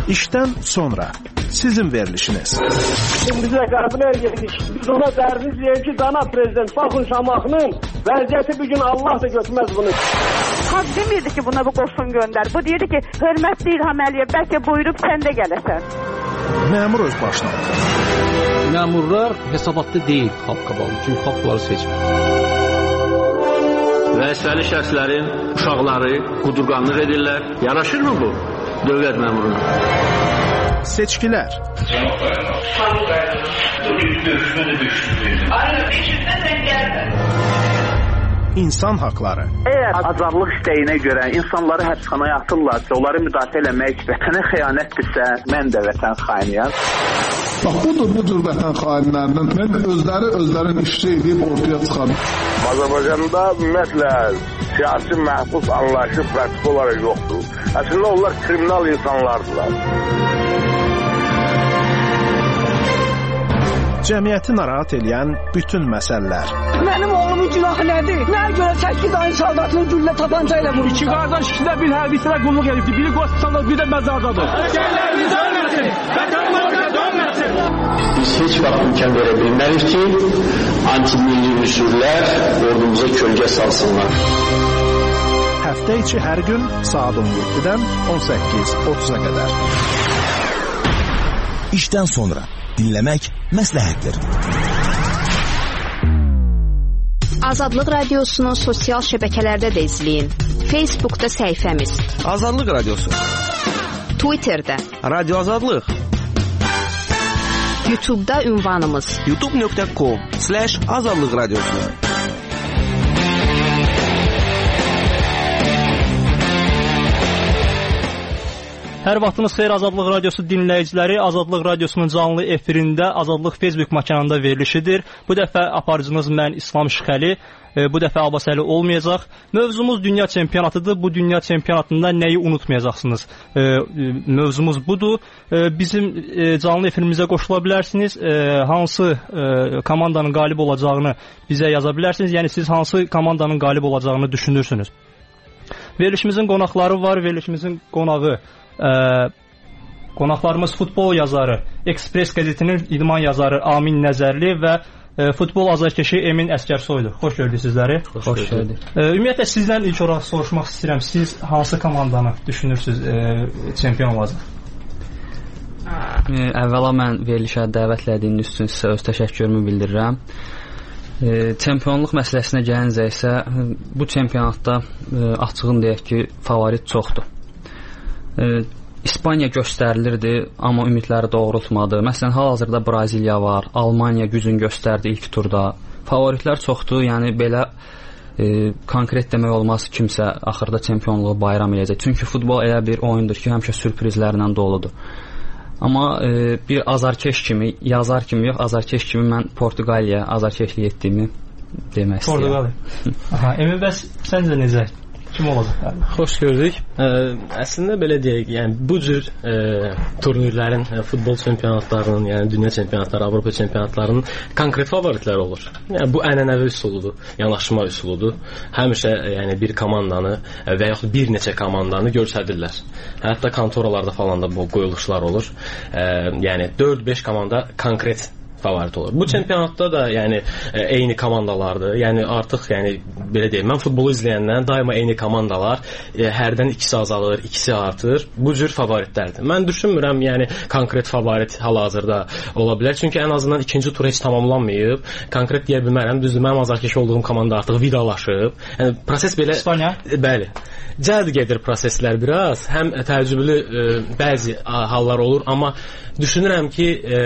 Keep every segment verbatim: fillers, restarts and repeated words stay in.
İşdən sonra sizin verilişiniz. Şimdi bizə qəbul edirik. Biz ona dərdiz deyək ki, cənab prezident, baxın Şamaxının vəziyyəti bir gün Allah da götürməz bunu. Xalq demirdi ki, buna bu qoşun göndər. Bu deyirdi ki, hörmətli İlham Əliyev, bəlkə buyurub sən də gələsən. Məmur öz başına. Məmurlar hesabatlı deyil xalq qabağında, çünki xalq bunları seçmir. Vəzifəli şəxslərin uşaqları qudurqanlıq edirlər. Yaraşırmı bu dövlət məmuruna? Seçkilər. İnsan haqları. Əgər azadlıq istəyinə görə insanları həbsxanaya atırlarsa, onları müdafiə eləmək vətənə xəyanətdirsə, mən də vətən xainiyəm. Bax, budur bu cür vətən xainlərinin mən özləri özlərin işçi edib ortaya çıxan. Azərbaycanda ümumiyyətlə siyasi məhbus anlayışı pratik olaraq yoxdur. Əslində onlar kriminal insanlardılar. Cəmiyyəti narahat edən bütün məsələlər. Mənim oğlumun günahı nədir? Nəyə görə səkkiz ayın saldatını güllə tapanca ilə vurur? İki qardaş ikisi də bir hərbiçilə qulluq edibdir. Biri qoşsanlar, bir də məzardadır. Ölkələrimiz ölməsin, vətənimizə dönməsin. Biz heç vaxt imkan verə bilmərik ki, anti-milli üsullar ordumuza kölgə salsınlar. Həftə içi hər gün saat on yeddidən on səkkiz otuz'a qədər. İşdən sonra dinləmək məsləhətdir. Azadlıq Radiosu'nu sosial şəbəkələrdə də izləyin. Facebook'da səhifəmiz Azadlıq Radiosu, Twitter'da Radio Azadlıq, YouTube'da ünvanımız youtube nöqtə com slash azadlıq radiosu. Hər vaxtınız xeyir Azadlıq Radiosu dinləyiciləri. Azadlıq Radiosunun canlı efirində Azadlıq Facebook makanında verilişidir. Bu dəfə aparıcınız mən İslam Şıxəli. Bu dəfə Abbasəli olmayacaq. Mövzumuz dünya çempionatıdır. Bu dünya çempionatında nəyi unutmayacaqsınız? Mövzumuz budur. Bizim canlı efirimizə qoşula bilərsiniz. Hansı komandanın qalib olacağını bizə yaza bilərsiniz. Yəni siz hansı komandanın qalib olacağını düşünürsünüz? Verilişimizin qonaqları var. Verilişimizin qonağı Ə, qonaqlarımız futbol yazarı, Ekspres qəzetinin idman yazarı Amin Nəzərli və ə, futbol azarkeşi Emin Əskərsoydur. Xoş gördük sizləri. Xoş gördük. Ümumiyyətlə sizdən ilk olaraq soruşmaq istəyirəm. Siz hansı komandanı düşünürsünüz ə, çempion olacaq? Əvvəla mən verilişə dəvət etdiyiniz üçün sizə öz təşəkkürümü bildirirəm. Çempionluq məsələsinə gəlincə isə bu çempionatda açığın deyək ki, favorit çoxdur. İspaniya göstərilirdi, amma ümidləri doğrultmadı. Məsələn, hal-hazırda Braziliya var, Almaniya gücün göstərdi ilk turda. Favoritlər çoxdur, yəni belə e, konkret demək olmaz kimsə axırda çempionluğu bayram edəcək. Çünki futbol elə bir oyundur ki, həmişə sürprizlərlə doludur. Amma e, bir azarkeş kimi, yazar kimi yox, azarkeş kimi mən Portuqaliya azarkeşlik etdiyimi demək istəyirəm. Portuqaliya. Aha, Emin bəs səncə necə? Kim olacaq? Xoş gördük. Ə, əslində belə deyək, yəni bu cür ə, turnirlərin, ə, futbol çempionatlarının, yəni dünya çempionatları, Avropa çempionatlarının konkret favoritləri olur. Yəni bu ənənəvi üsuludur, yanaşma üsuludur. Həmişə yəni bir komandanı və yaxud bir neçə komandanı göstərirlər. Hətta kontoralarda falan da bu qoyuluşlar olur. Ə, yəni dörd beş komanda konkret favorit olur. Bu çempionatda da yəni e, eyni komandalardır. Yəni artıq yəni belə deyim, mən futbolu izləyəndən daima eyni komandalar, e, hərdən ikisi azalır, ikisi artır. Bu cür favoritlərdir. Mən düşünmürəm, yəni konkret favorit hal-hazırda ola bilər. Çünki ən azından ikinci tur heç tamamlanmayıb. Konkret deyə bilmərəm. Düzdür, mənim azarkeş olduğum komanda artıq vidalaşıb. Yəni proses belə İspaniya. E, bəli. Cəld gedir proseslər biraz. Həm təcrübəli e, bəzi hallar olur, amma düşünürəm ki, e,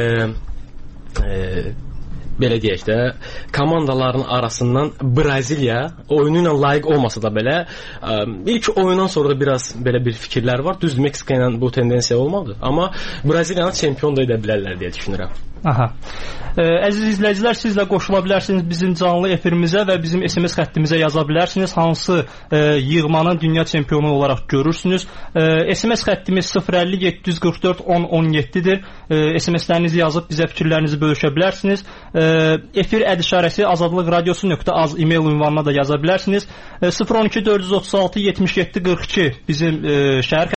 E, belə deyək də, komandaların arasından Braziliya oyunu ilə layiq olmasa da belə ə, ilk oyundan sonra da biraz belə bir fikirlər var. Düzdür, Meksika ilə bu tendensiya olmadı, amma Braziliyanı çempion da edə bilərlər deyə düşünürəm. Aha. Ə, əziz izləyicilər, siz də qoşula bilərsiniz bizim canlı efirimizə və bizim S M S xəttimizə yaza bilərsiniz. Hansı ə, yığmanın dünya çempionu olaraq görürsünüz? Ə, S M S xəttimiz sıfır əlli yeddi yüz qırx dörd on on yeddidir. Ə, S M S-lərinizi yazıb bizə fikirlərinizi bölüşə bilərsiniz. Ə, efir əd işarəsi azadlıq radiosu nöqtə az e-mail ünvanına da yaza bilərsiniz. Ə, sıfır on iki dörd yüz otuz altı yetmiş yeddi qırx iki bizim ə, şəhər